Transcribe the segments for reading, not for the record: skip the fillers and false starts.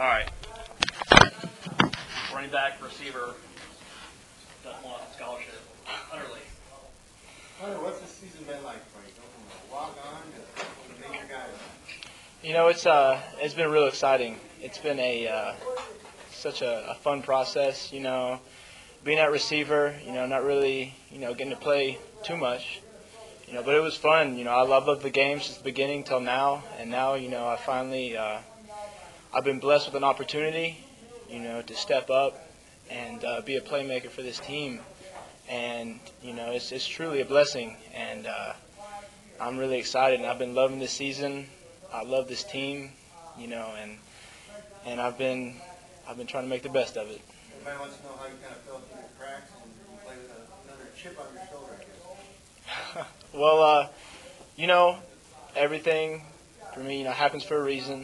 All right. Running back, receiver, doesn't want a scholarship. Hunter Lee. Hunter, what's this season been like for you? Go from a walk-on to major guy. You know, it's been real exciting. It's been such a fun process. You know, being at receiver. You know, not really getting to play too much. You know, but it was fun. You know, I loved the game since the beginning till now, and now I finally I've been blessed with an opportunity. You know, to step up and be a playmaker for this team, and it's truly a blessing, and I'm really excited. And I've been loving this season. I love this team, and I've been trying to make the best of it. Everybody wants to know how you kind of fell through the cracks and you play with another chip on your shoulder, I guess. Well, everything for me, happens for a reason.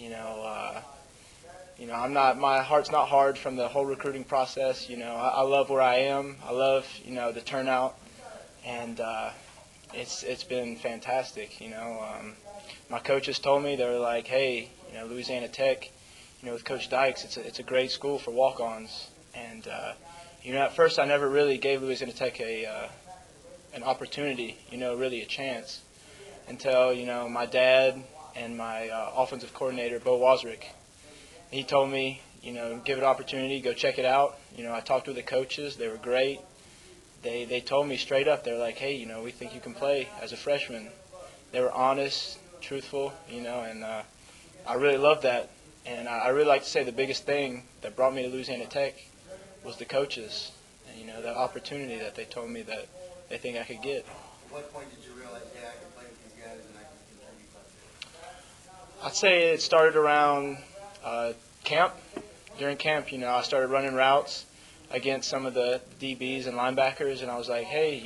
My heart's not hard from the whole recruiting process. I love where I am. I love, the turnout, and it's been fantastic. My coaches told me, they were like, hey, Louisiana Tech, with Coach Dykes, it's a great school for walk-ons. And at first I never really gave Louisiana Tech an opportunity, really a chance, until my dad and my offensive coordinator, Bo Wasrick. He told me, give it an opportunity, go check it out. I talked with the coaches. They were great. They told me straight up, they're like, hey, we think you can play as a freshman. They were honest, truthful, and I really loved that. And I really like to say the biggest thing that brought me to Louisiana Tech was the coaches, and, the opportunity that they told me that they think I could get. At what point did you realize, yeah, I can play with these guys and I can contribute? I'd say it started around camp. During camp, I started running routes against some of the DBs and linebackers, and I was like, hey,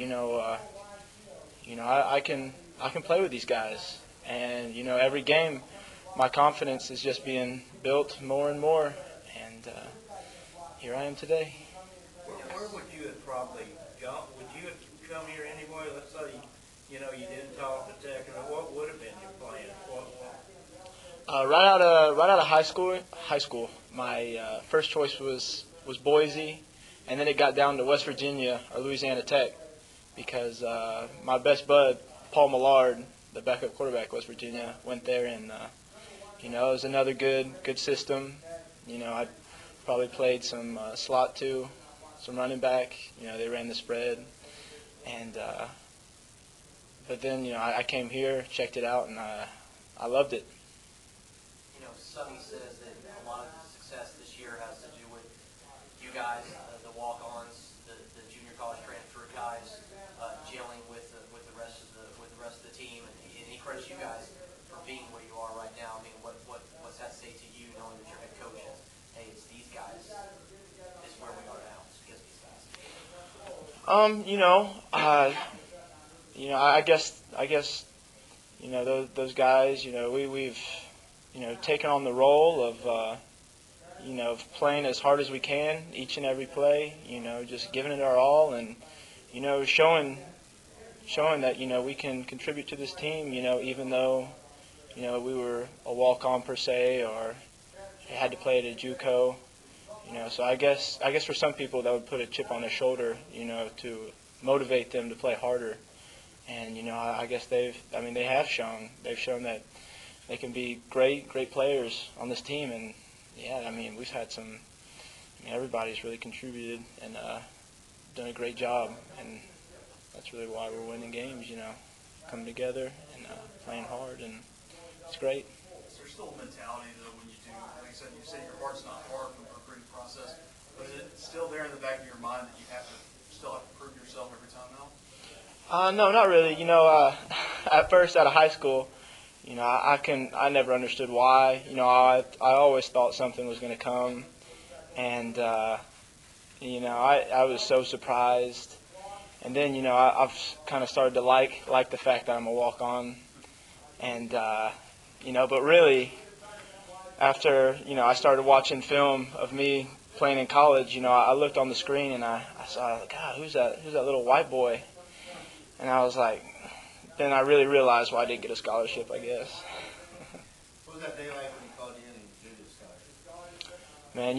I can play with these guys. And every game, my confidence is just being built more and more, and here I am today. Where would you have probably gone? Would you have come here anyway? Let's say you didn't talk to Tech. What would have been your plan? Right out of high school, my first choice was Boise, and then it got down to West Virginia or Louisiana Tech, because my best bud, Paul Millard, the backup quarterback at West Virginia, went there, and it was another good system. I probably played some slot too, some running back. They ran the spread, and but then I came here, checked it out, and I loved it. Sonny says that a lot of the success this year has to do with you guys, the walk-ons, the junior college transfer guys, gelling with the rest of the team, and he credits you guys for being where you are right now. I mean, what's that say to you, knowing that your head coach is, hey, it's these guys, is where we are now, it's because of these guys? I guess those guys, we've taken on the role of, playing as hard as we can each and every play, just giving it our all, and, showing that, we can contribute to this team, even though, we were a walk-on per se, or had to play at a JUCO, so I guess for some people that would put a chip on their shoulder, to motivate them to play harder. And, I guess they have shown that they can be great players on this team. And, yeah, we've had everybody's really contributed and done a great job. And that's really why we're winning games, coming together and playing hard. And it's great. Is there still a mentality, though, when you do, like I said, you say your heart's not hard from the recruiting process, but is it still there in the back of your mind that you still have to prove yourself every time now? No, not really. At first out of high school, I never understood why. I always thought something was going to come, and I was so surprised. And then I've kind of started to like the fact that I'm a walk-on, and but really after I started watching film of me playing in college, I looked on the screen and I saw, God, who's that little white boy? And I was like, then I really realized why I didn't get a scholarship, I guess. What was that day like when he called you in and did his scholarship? Man,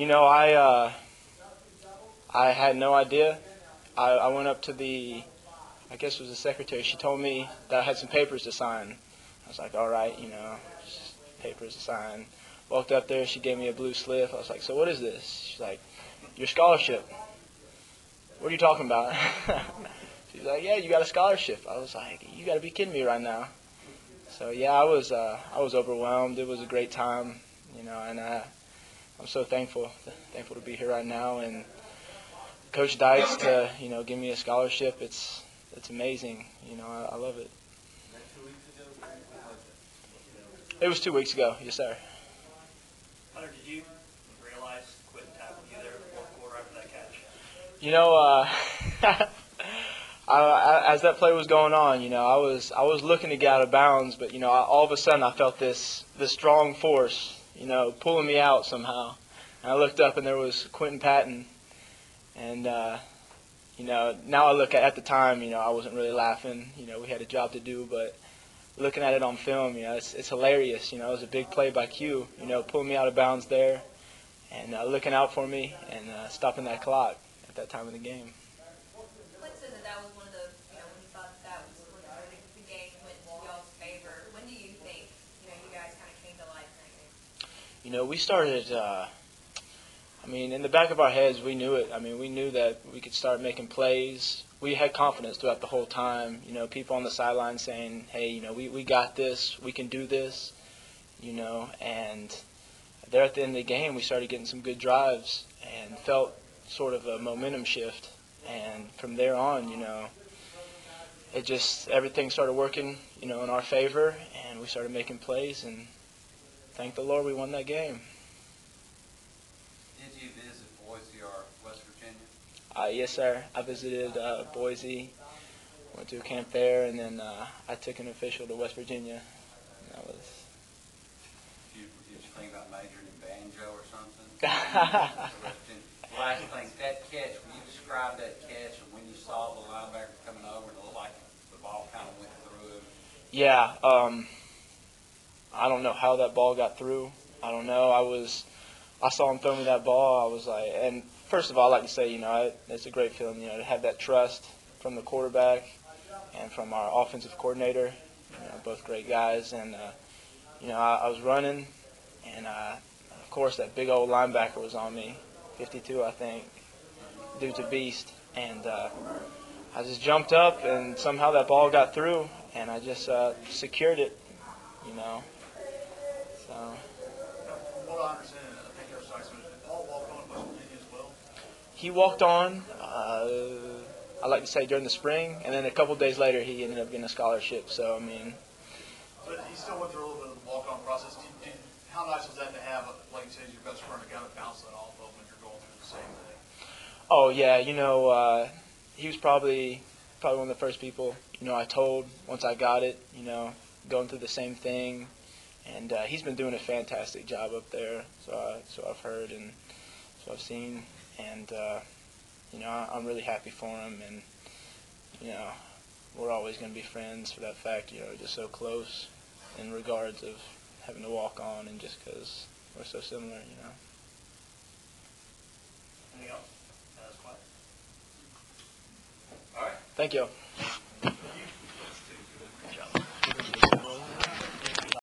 I had no idea. I went up to I guess it was the secretary. She told me that I had some papers to sign. I was like, all right, just papers to sign. Walked up there. She gave me a blue slip. I was like, so what is this? She's like, your scholarship. What are you talking about? She's like, yeah, you got a scholarship. I was like, you got to be kidding me right now. So yeah, I was overwhelmed. It was a great time, and I'm so thankful to be here right now. And Coach Dykes to give me a scholarship. It's amazing. I love it. It was 2 weeks ago. Yes, sir. Hunter, did you realize Quentin tackled you there in the fourth quarter after that catch? As that play was going on, I was looking to get out of bounds, but all of a sudden I felt this strong force, pulling me out somehow. And I looked up and there was Quentin Patton, and now I look at the time, I wasn't really laughing. We had a job to do, but looking at it on film, it's hilarious. It was a big play by Q, pulling me out of bounds there, and looking out for me and stopping that clock at that time of the game. Clint said that was one of the, when he thought that was when the game went to y'all's favor. When do you think, you guys kind of came to life in that game? We started, in the back of our heads, we knew it. We knew that we could start making plays. We had confidence throughout the whole time. People on the sideline saying, hey, we got this, we can do this, and there at the end of the game, we started getting some good drives and felt sort of a momentum shift. And from there on, everything started working, in our favor, and we started making plays, and thank the Lord we won that game. Did you visit Boise or West Virginia? Yes, sir. I visited Boise, went to a camp there, and then I took an official to West Virginia. And that was. Did you think about majoring in banjo or something? Last thing, that catch, when you described that catch and when you saw the linebacker coming over, it looked like the ball kind of went through him. Yeah, I don't know how that ball got through. I don't know. I saw him throw me that ball. I was like, and first of all, I'd like to say, it's a great feeling, to have that trust from the quarterback and from our offensive coordinator, both great guys. And, I was running, and, of course, that big old linebacker was on me, 52, I think. Dude's a beast. And I just jumped up, and somehow that ball got through, and I just secured it, So. From what I understand, I think Coach Dykes, did Paul walk on West Virginia as well? He walked on, I like to say, during the spring, and then a couple days later he ended up getting a scholarship. So, But he still went through a little bit of the walk-on process. How nice was that to have, like you said, your best friend, a guy to bounce that off of when you're going through the same thing? Oh, yeah, he was probably one of the first people, I told once I got it, going through the same thing. And he's been doing a fantastic job up there, so I've heard and so I've seen. And, I'm really happy for him. And, we're always going to be friends for that fact, just so close in regards of having to walk on and just because we're so similar, Anything else? That was quiet. All right. Thank you.